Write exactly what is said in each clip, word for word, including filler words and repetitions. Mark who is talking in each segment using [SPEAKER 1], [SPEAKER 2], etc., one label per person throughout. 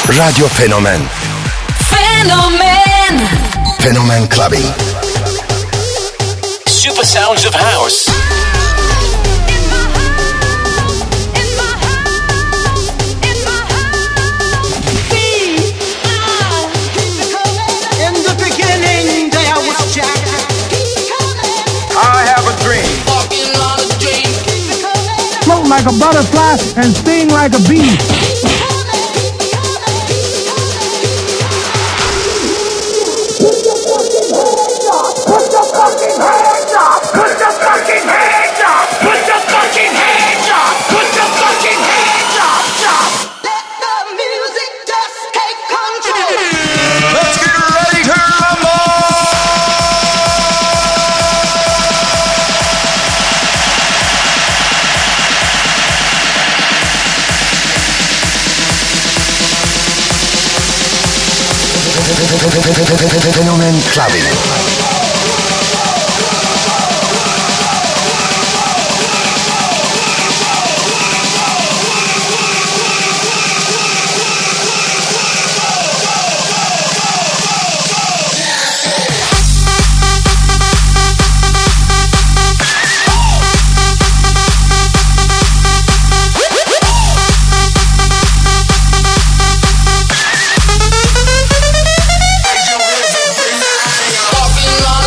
[SPEAKER 1] Radio Fenomen.
[SPEAKER 2] Fenomen.
[SPEAKER 1] Fenomen Clubbing.
[SPEAKER 3] Super sounds of house.
[SPEAKER 4] Float like a butterfly and sting like a bee.
[SPEAKER 5] Put your fucking hands up! Put your fucking hands up! Put your fucking hands up! Put your fucking hands up! Let the music just take control. Let's get ready to rumble!
[SPEAKER 1] Fenomen Clubbing.
[SPEAKER 5] Walking on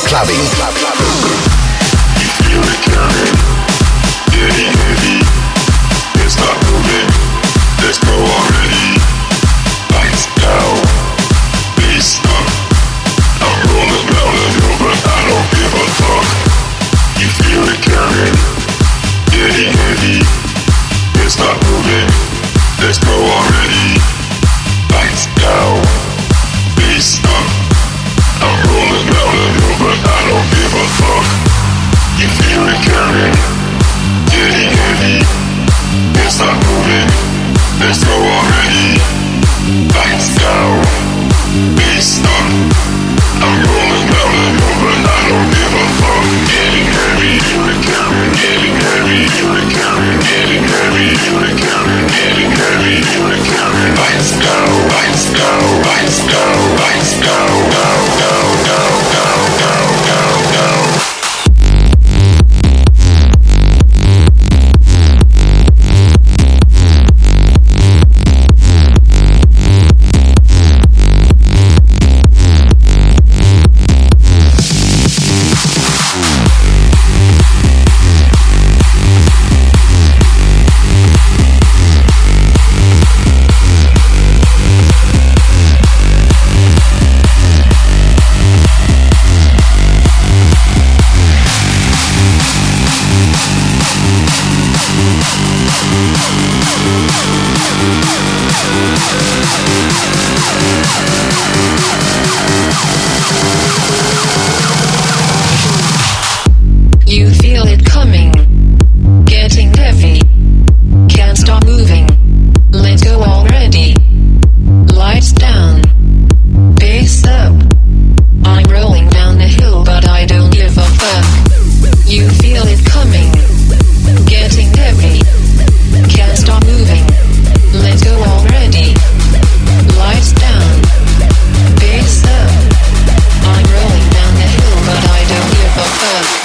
[SPEAKER 1] clubbing.
[SPEAKER 2] Feel it coming, getting heavy. It's not moving. Let's go already. Lights down, bass up. I'm rolling down the hill, but I don't give a fuck. You feel it coming, getting heavy. It's not moving. Let's go already. Lights down, bass up. I'm rolling down the hill, but I don't give a fuck. You feel it coming, getting heavy. It's not moving. Let's go already. Lights down, bass up. I'm rolling down the hill, but I don't give a fuck. Getting heavy, feel it coming. Getting heavy, feel it coming. Getting heavy, feel it coming. Getting heavy, feel it coming. Lights down, lights down, lights down, lights down, down, down, down, down, down, down, down.
[SPEAKER 3] You feel it coming, getting heavy. Can't stop moving. Let's go already. Lights down, bass up. I'm rolling down the hill, but I don't give a fuck. You feel it coming, getting heavy. Can't stop moving. Let's go already. Lights down, bass up. I'm rolling down the hill, but I don't give a fuck.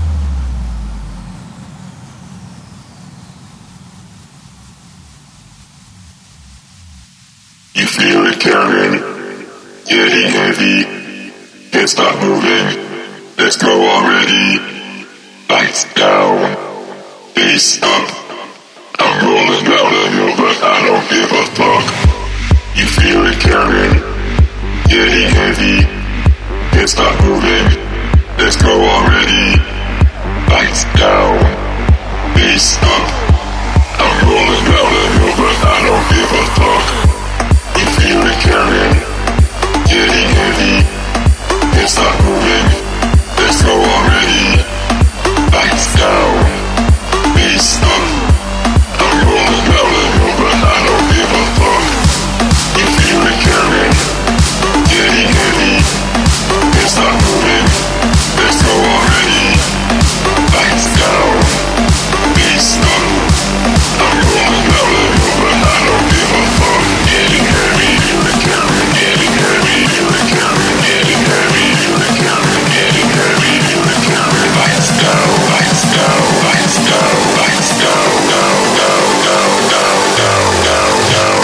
[SPEAKER 2] You feel it coming, getting heavy. Can't stop moving. Let's go already. Lights down, bass up. I'm rolling down the hill, but I don't give a fuck. You feel it coming, getting heavy. Can't stop moving. Let's go already. Lights down, bass up. I'm rolling down the hill, but I don't give a fuck. You feel it coming, getting heavy. Can't stop moving. Let's go already. Lights down, bass up. I'm rolling down the hill, but I don't give a fuck. You feel it coming, getting heavy. Can't stop moving. Let's go already. Lights down, bass up. I'm rolling down the hill, but I don't give a fuck. Getting heavy, feel it coming. Getting heavy, feel it coming. Getting heavy, feel it coming. Getting heavy, feel it coming. Lights down, lights down, lights down, lights down, down, down, down, down, down, down, down.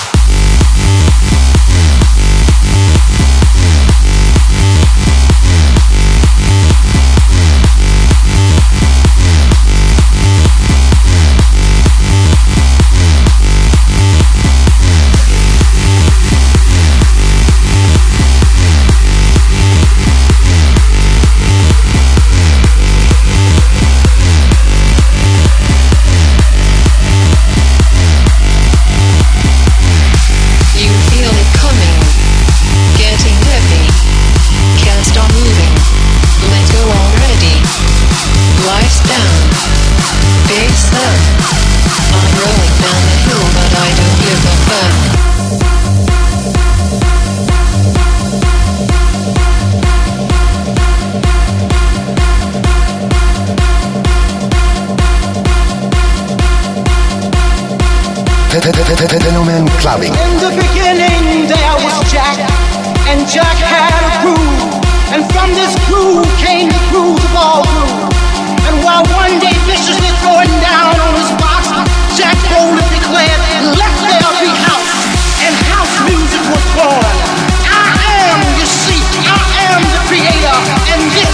[SPEAKER 3] You feel it coming, getting heavy. Can't stop moving. Let's go already. Lights down, bass up. I'm rolling down the hill, but I don't give a fuck.
[SPEAKER 1] Fenomen clubbing.
[SPEAKER 4] In the beginning there was Jack, and Jack had a groove, and from this groove came the grooves of all grooves. And while one day viciously throwing down on his box, Jack boldly declared, "Let there be house," and house music was born. I am, you see, I am the creator, and this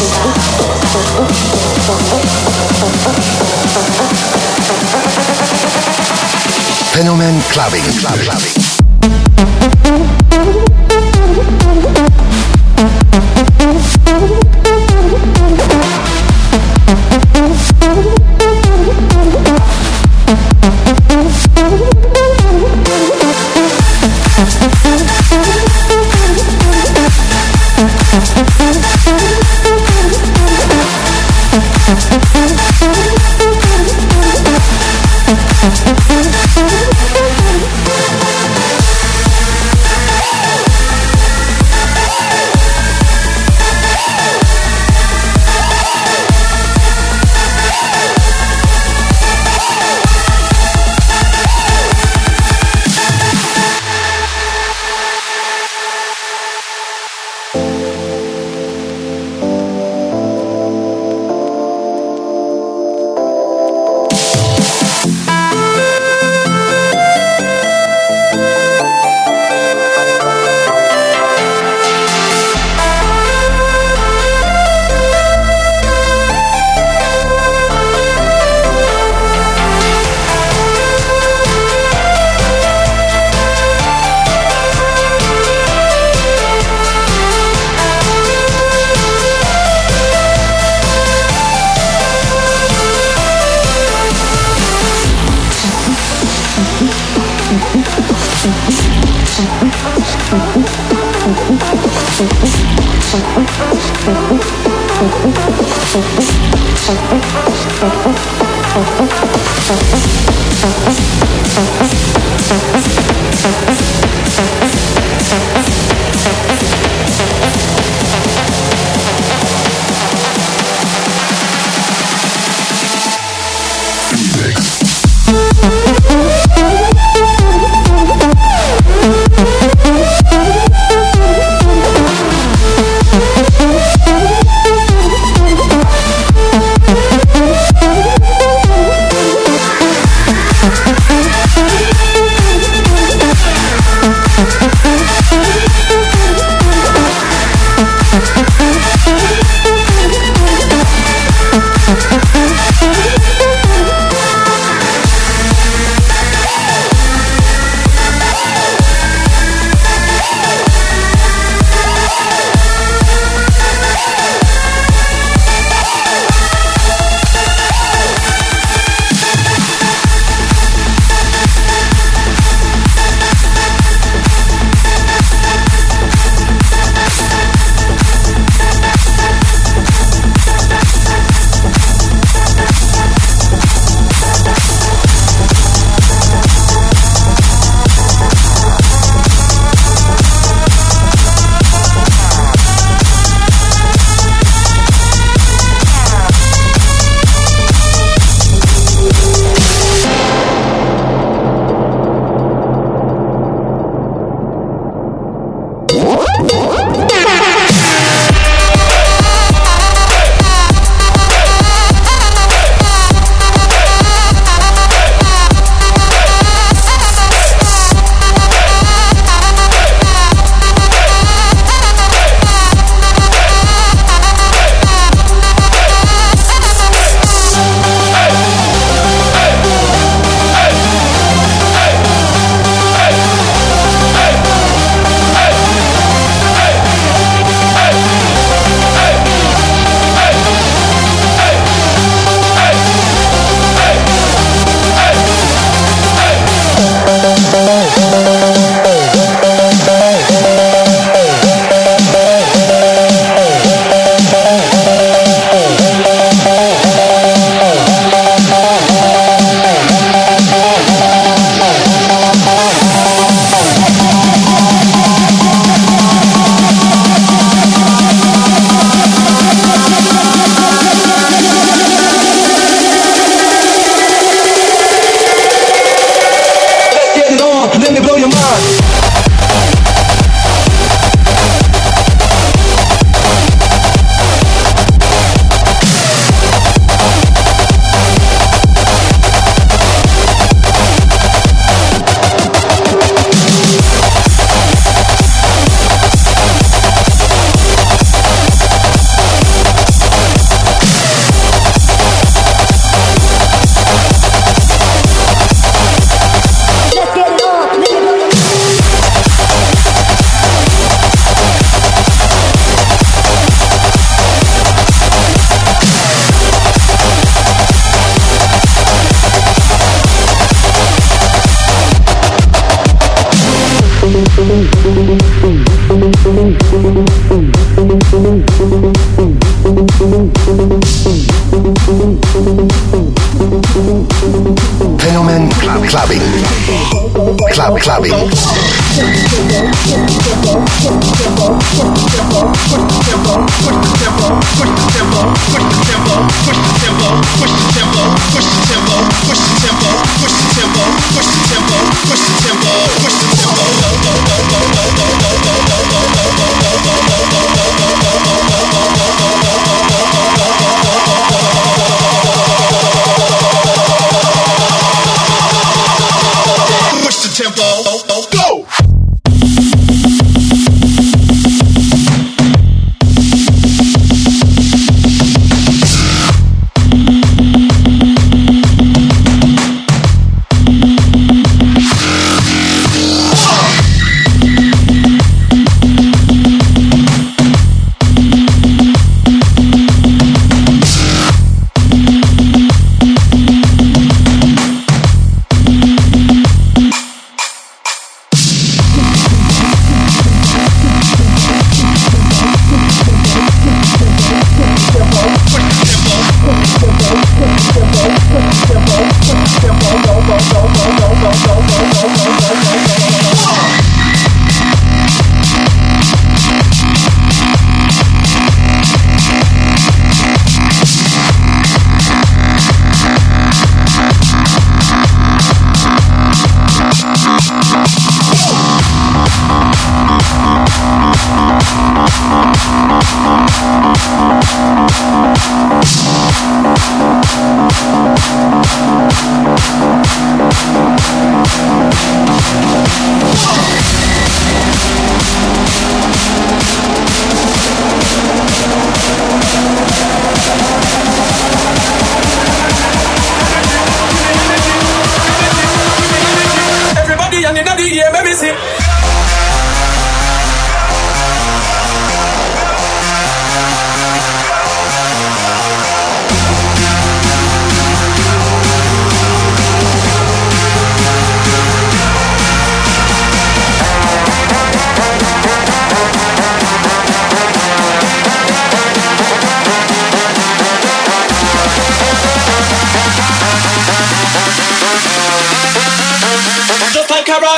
[SPEAKER 1] Fenomen Clubbing. Clubbing.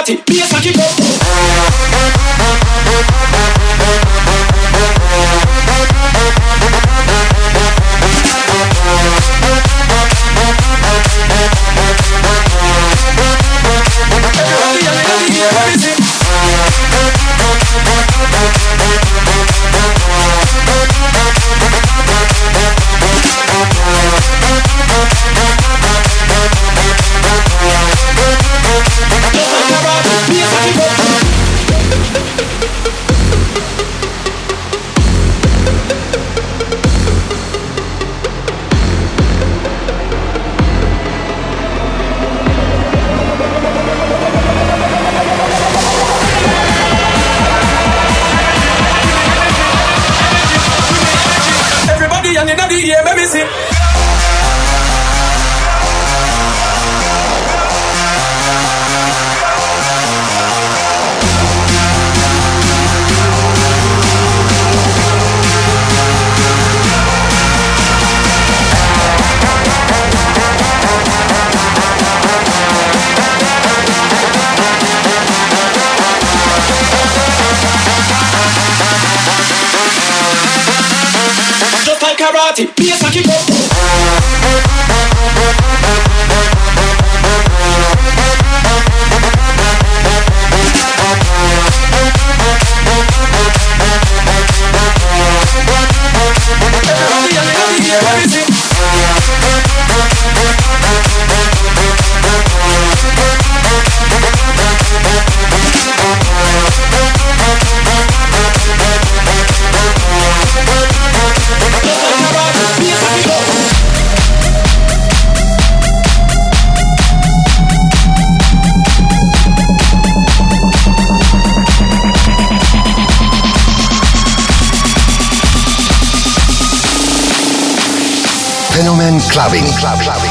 [SPEAKER 6] karate, bass and kick up. Yeah, let me see. Just like karate, bass and kick up.
[SPEAKER 1] Fenomen Clubbing. Club Clubbing.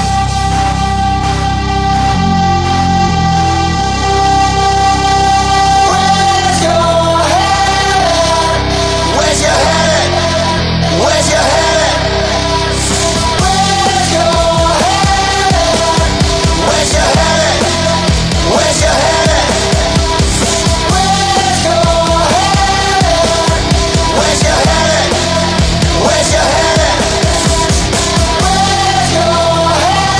[SPEAKER 5] Where's your head?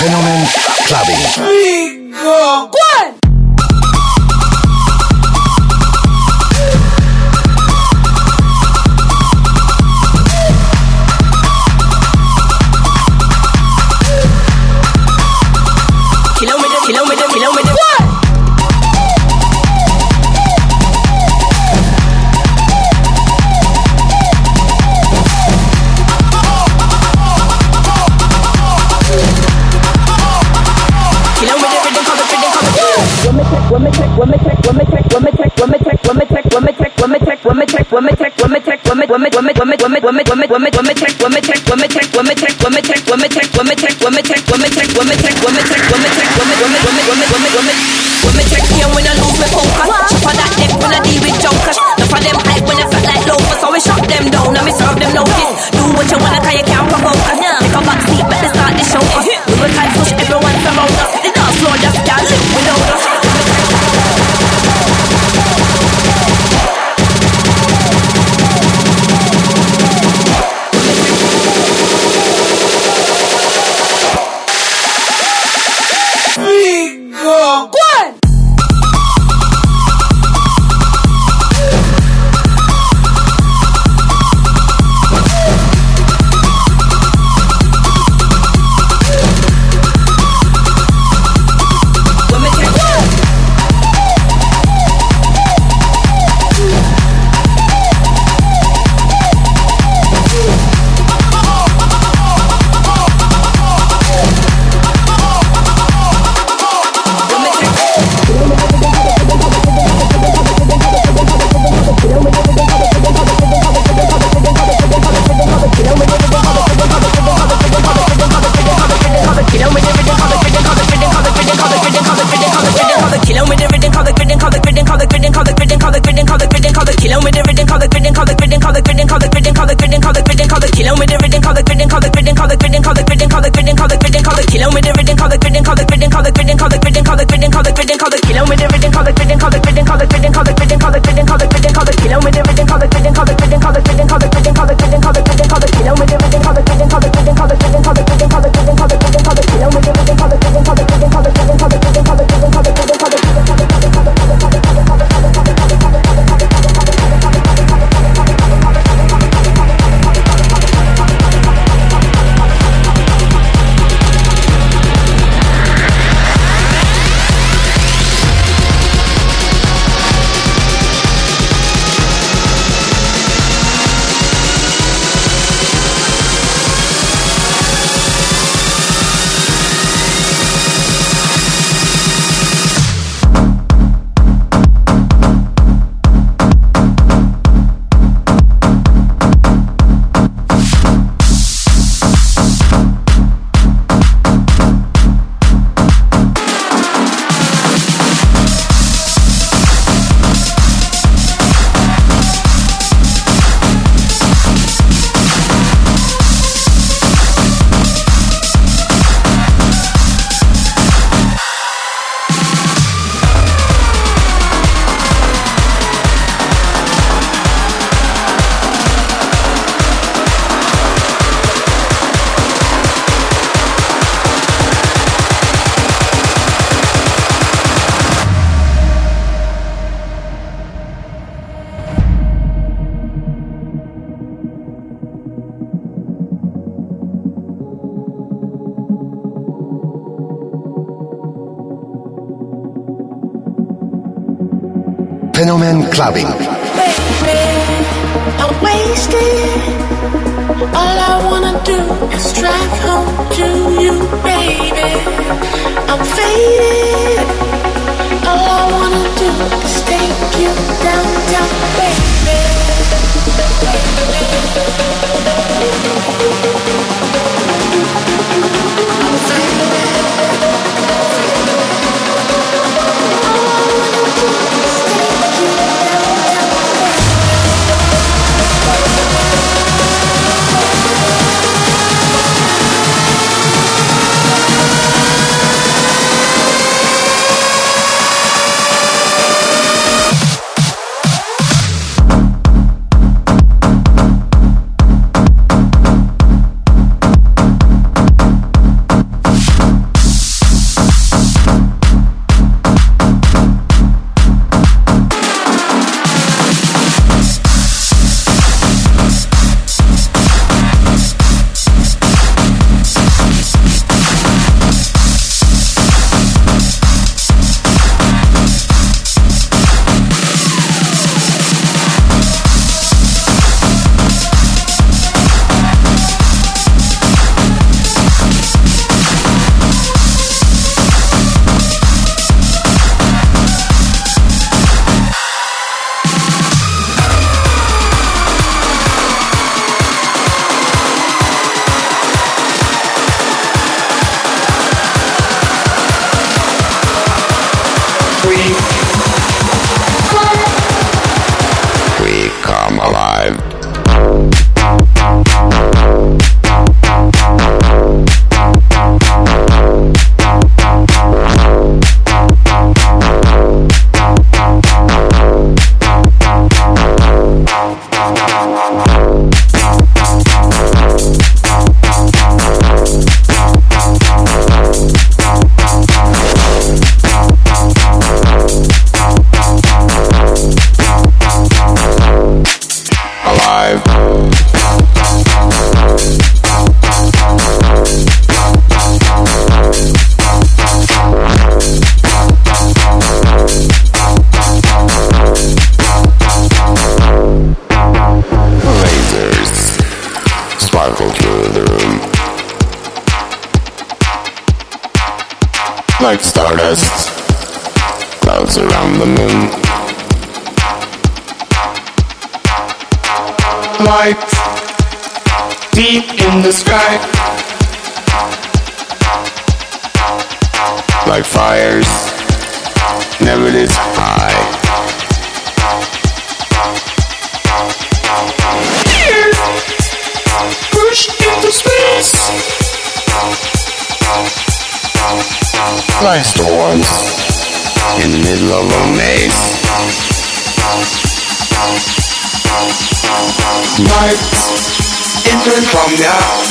[SPEAKER 1] Fenomen Clubbing.
[SPEAKER 5] Bingo! One!
[SPEAKER 7] Kilometer, kilometer, kilometer. One! When me check, when me check, when me check, when me check, when me check, when me check, when me check, when me check, when me check, when me check, when me check, when me when me when me when me when me when me when me when me when me check, when me check, when me check, when me check, when me check, when me check, when me check, when me check, when me check, when me check, when me check, when me check, when me when me when me when me when me when me when me check here when I lose my focus. For that deck when I deal with jokers. Enough of them hype when I felt like loafers, so we shut them down and me serve them notice. Do what you wanna 'cause you can't provoke us. Take a back seat, better start the show us. We will try push everyone around us. The dance floor just can't live without us.
[SPEAKER 1] Fenomen Clubbing.
[SPEAKER 8] Baby, I'm wasted. All I wanna do is drive home to you, baby. I'm faded. All I wanna do is take you downtown, baby. I'm faded.
[SPEAKER 2] room. Like stardust, clouds around the moon. Light deep in the sky. Like fires, never this high. Tears pushed into space. Like storms in the middle of a maze. Light entered from the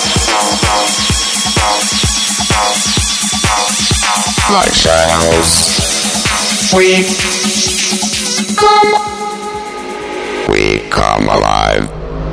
[SPEAKER 2] like shadows. We come, we come alive.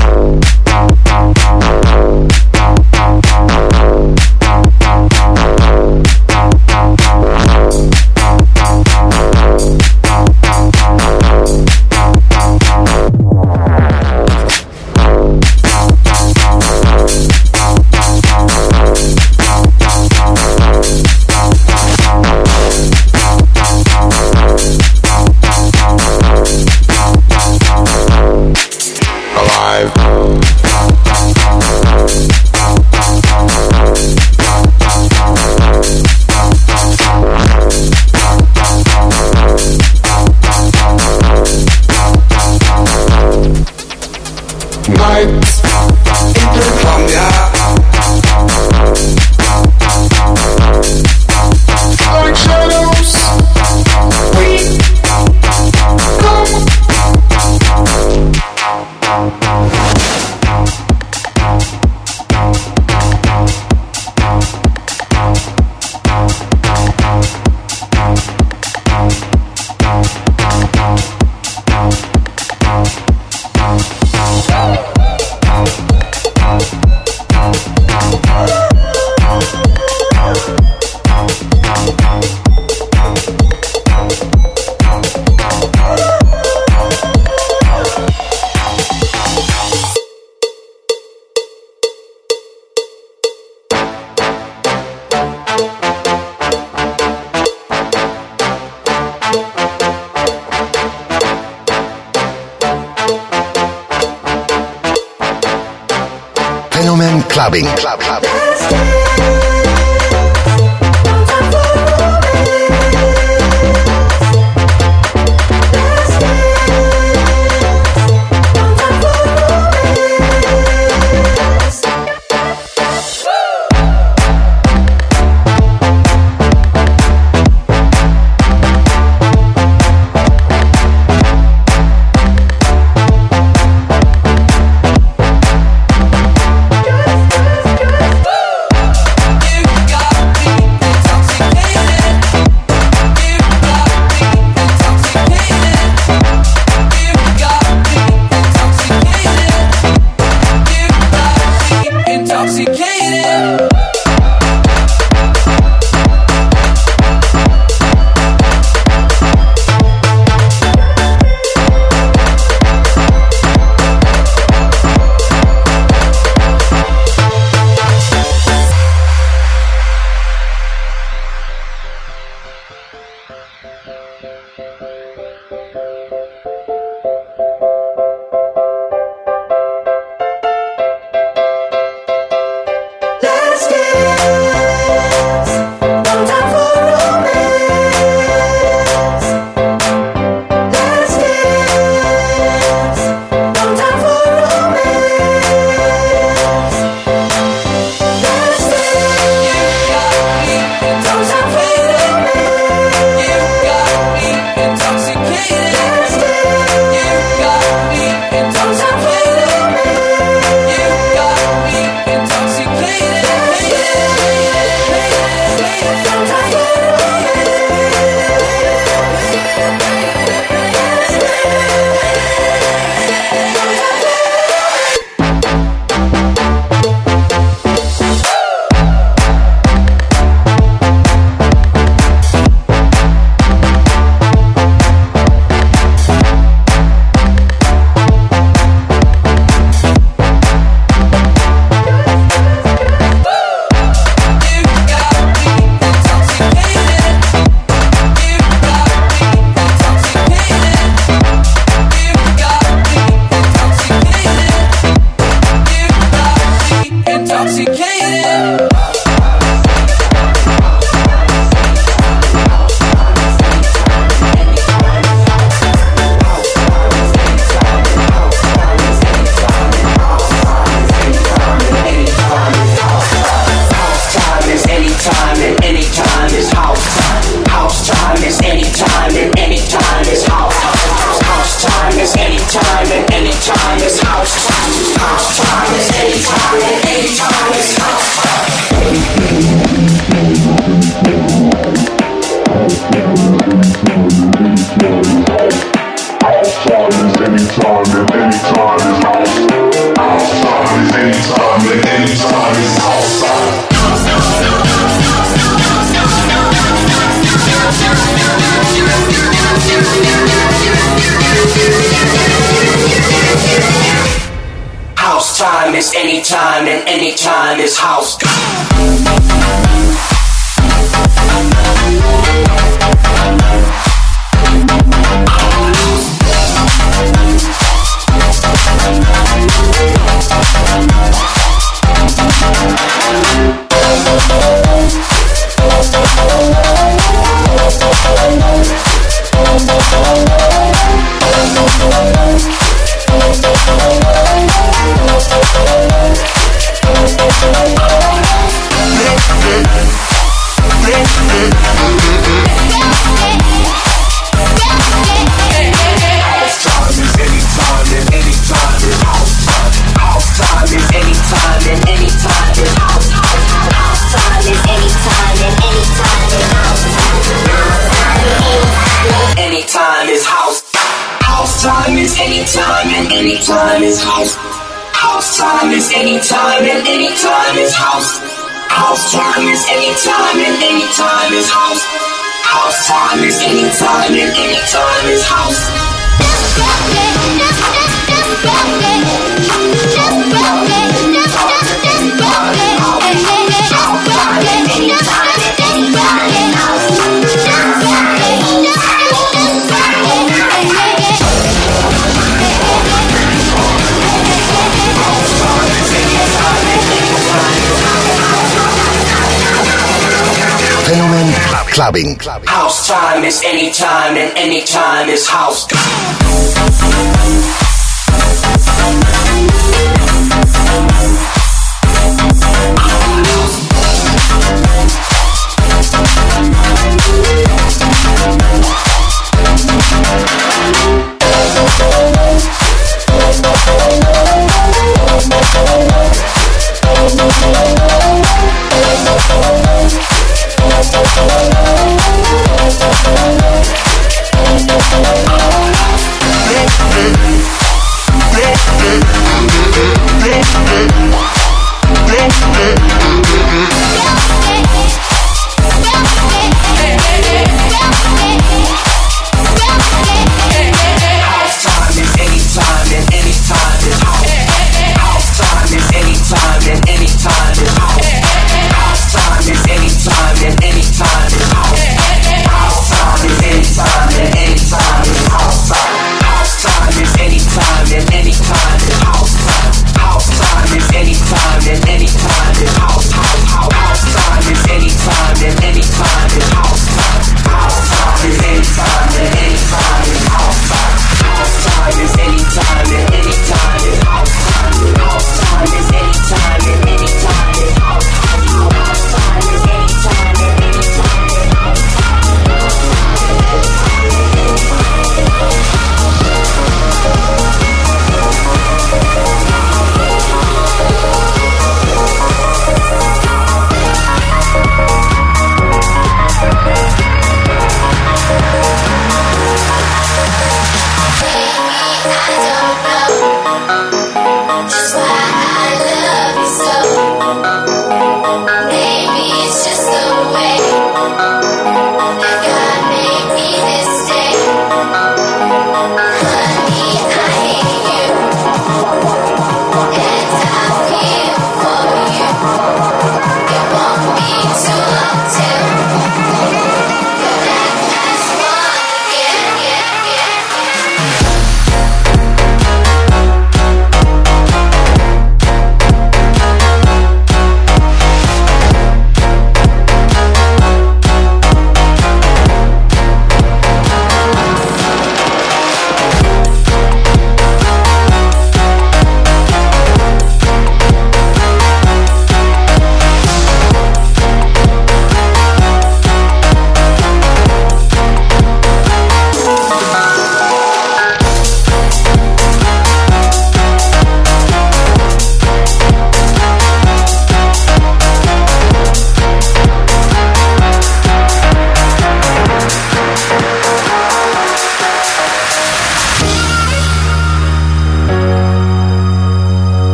[SPEAKER 1] Clubbing. Club, club.
[SPEAKER 8] Intoxicated.
[SPEAKER 9] Anytime and anytime is house. Anytime and anytime is house. House time is anytime and anytime is house. House time is anytime and anytime is house. House time is anytime and anytime is house. Just rock it, just, just, just rock it. Just rock it, just, just, just rock it. Hey, hey, hey, just rock it, just, just, just rock it. Just rock it, just, just, just rock it. Hey, hey, hey.
[SPEAKER 1] Fenomen Clubbing.
[SPEAKER 9] House time is anytime and anytime is house. We'll be right back.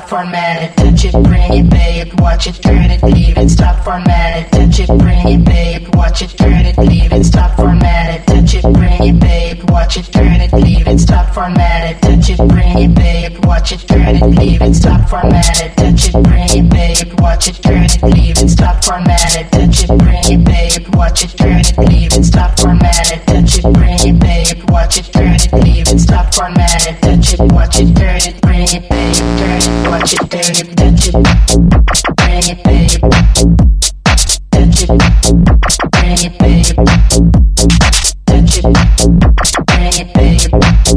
[SPEAKER 8] stop, format it, touch it, bring it, babe, watch it, turn it, leave it, stop, format it, touch it, bring it, babe, watch it, turn it, leave it, stop, format it, touch it, bring it, babe, watch it, turn it, leave it, stop, format it, touch it, bring it, babe, watch it, turn it, leave it, stop, format it, touch it, bring it, babe, watch it, turn it, leave it, stop, format it, touch it, bring it, babe, watch it, turn it, leave it, stop, format it, touch it, bring it, babe, watch it, turn it, leave it, stop, format it, touch it, watch it, turn it, bring it, babe, turn it, watch it, turn it, touch it, bring it, babe, touch it, bring it, babe, touch it, bring it, babe,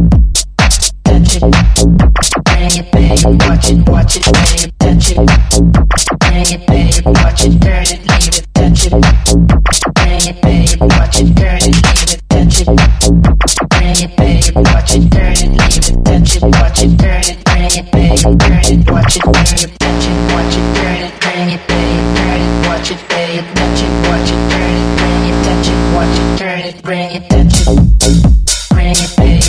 [SPEAKER 8] touch it, bring it, babe, watch it, watch it, babe, touch it, bring it, babe, watch it, turn it, leave it, touch it, bring it, babe, watch it, turn it, leave it, touch it, bring it, babe, watch it, turn it, leave it, touch it, watch it, turn it, bring it, babe, turn it, watch it, turn it, touch it, watch it, turn it, bring it, babe, turn it, watch it, babe, touch it, watch it, turn it, bring it, touch it, watch it, turn it, bring it, touch it, bring it, babe,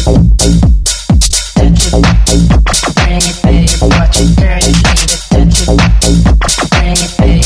[SPEAKER 8] touch it, bring it, babe, watch it, turn it, leave it, touch it, bring it, babe,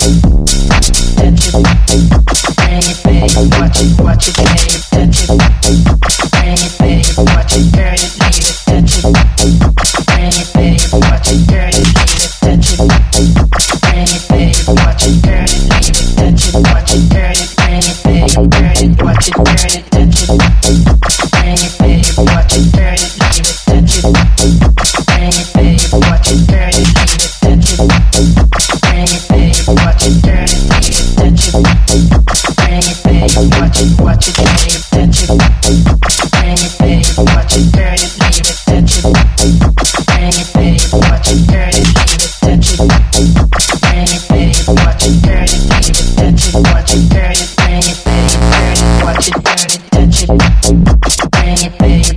[SPEAKER 8] touch it, bring it, babe, watch it, watch it, babe, touch it, bring it, babe, watch it, turn it, leave it, touch it, bring it, babe, watch it, turn it, leave it, touch it, bring it, babe, watch it, turn it, leave it, touch it, watch it, turn it, bring it, babe, turn it, watch it, turn it, touch it, bring it, babe, watch it, turn it, leave it, touch it, bring it, babe, watch it, turn it, leave it, touch it, bring it, babe, watch it, turn it, leave it, touch it, bring it, babe, watch it, watch it, babe, touch it, bring it, babe, watch it, turn it, leave it, touch it, bring it, babe, watch it, turn it, leave it, touch it, bring it, babe, watch it, turn it, leave it, touch it, watch it, turn it, bring it, babe, turn it, watch it, turn it, touch it, bring it, babe,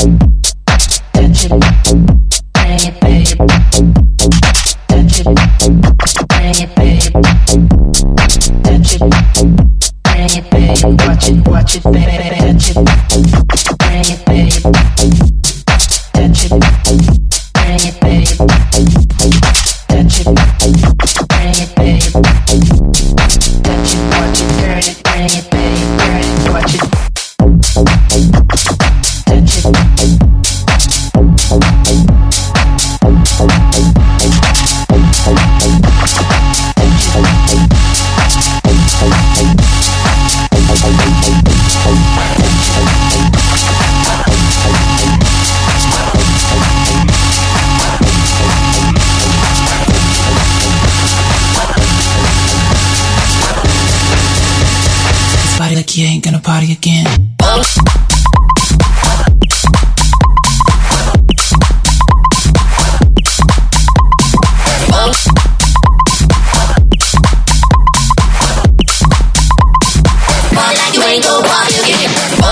[SPEAKER 8] touch it, bring it, babe, touch it, bring it, babe, touch it, bring it, babe, watch it, watch it, babe, touch it, bring it, babe, touch it, bring it, babe, touch it, bring it, babe, touch it, watch it, turn it, bring it, babe, turn it, watch it, touch it,
[SPEAKER 10] Party like you ain't gonna party again.
[SPEAKER 9] Party like you ain't gonna party again.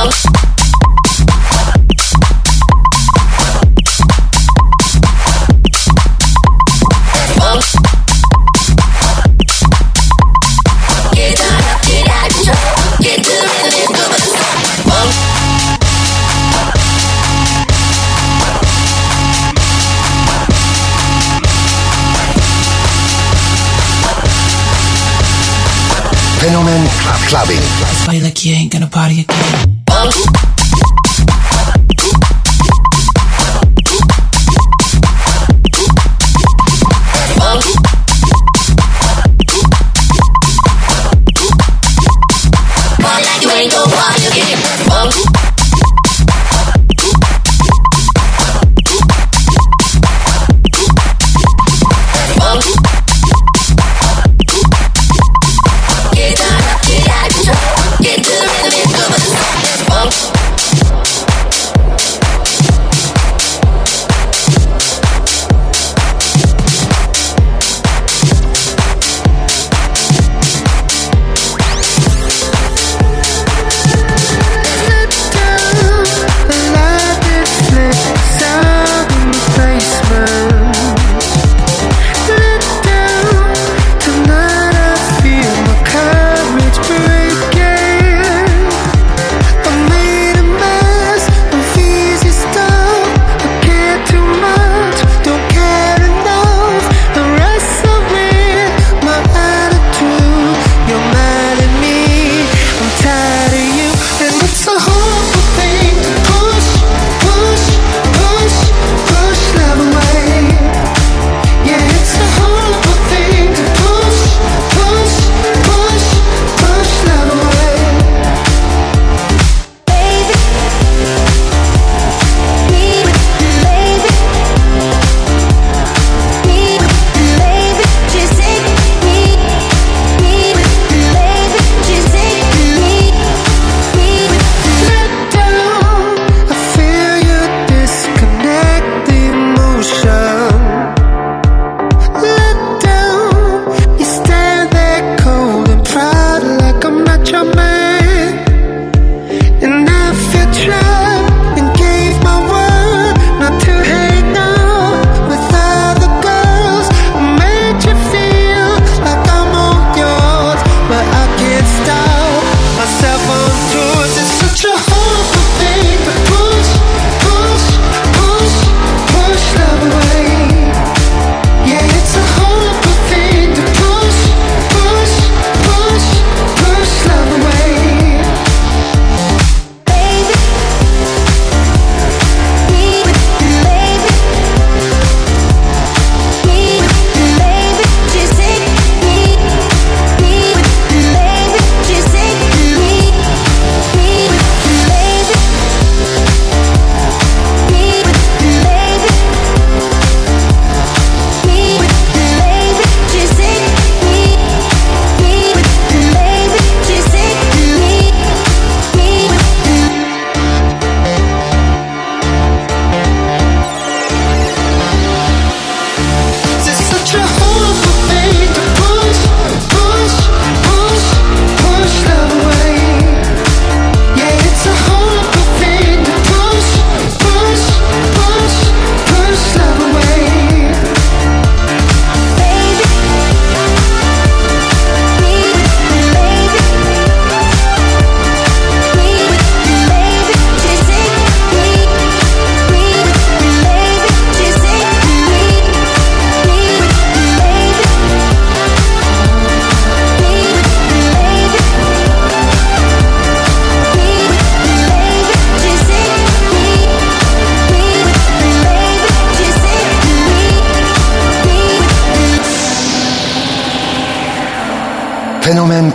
[SPEAKER 9] Get down, get out, get to the rhythm of the song.
[SPEAKER 1] Fenomen Clubbing.
[SPEAKER 10] Party like you ain't gonna party again.
[SPEAKER 9] Party like you ain't gonna party again. Get down, get out, get to the rhythm of the song.
[SPEAKER 5] Let's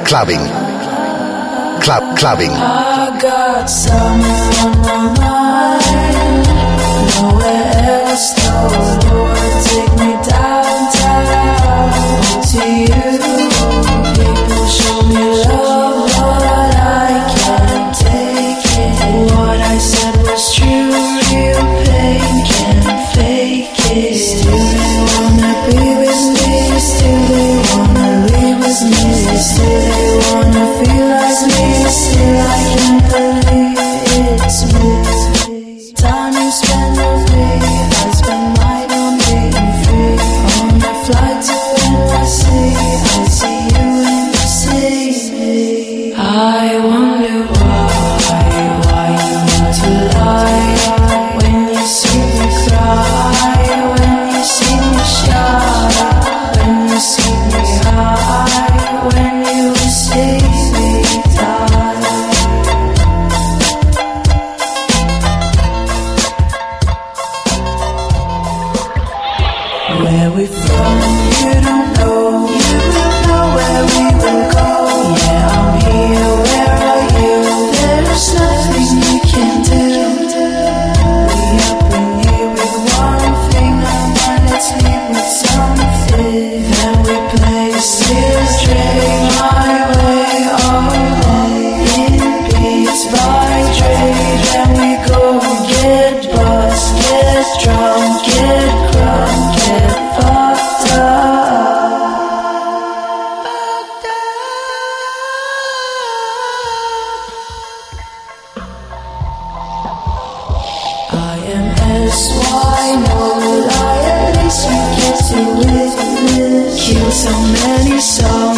[SPEAKER 1] clubbing. Club clubbing.
[SPEAKER 10] I got something on my mind. Nowhere else, no Lord, take me downtown to you. People show me love, but I can't take it. What I said was true, real pain, can't fake it. Still they wanna be with me, still they wanna leave with me, still they wanna feel like me, still I can't believe it's me. Time you spend with me, I spend mine on being free. On the flight to N Y C, I see you and you see me. I wonder why, why you need to lie. When you see me cry, when you see me shy, when you see me high, when you see me die. Where we from, you don't know. You will know where we will go. Yeah, I'm here, where are you? There's nothing you can do. We up in here with one thing. Now let's leave with something. Then we play still straight my way all day. In beats by Dre. Then we go get buzzed, get drunk, get crunk, get fucked up. I am S Y, no lie, at least you get to witness. Kill so many souls.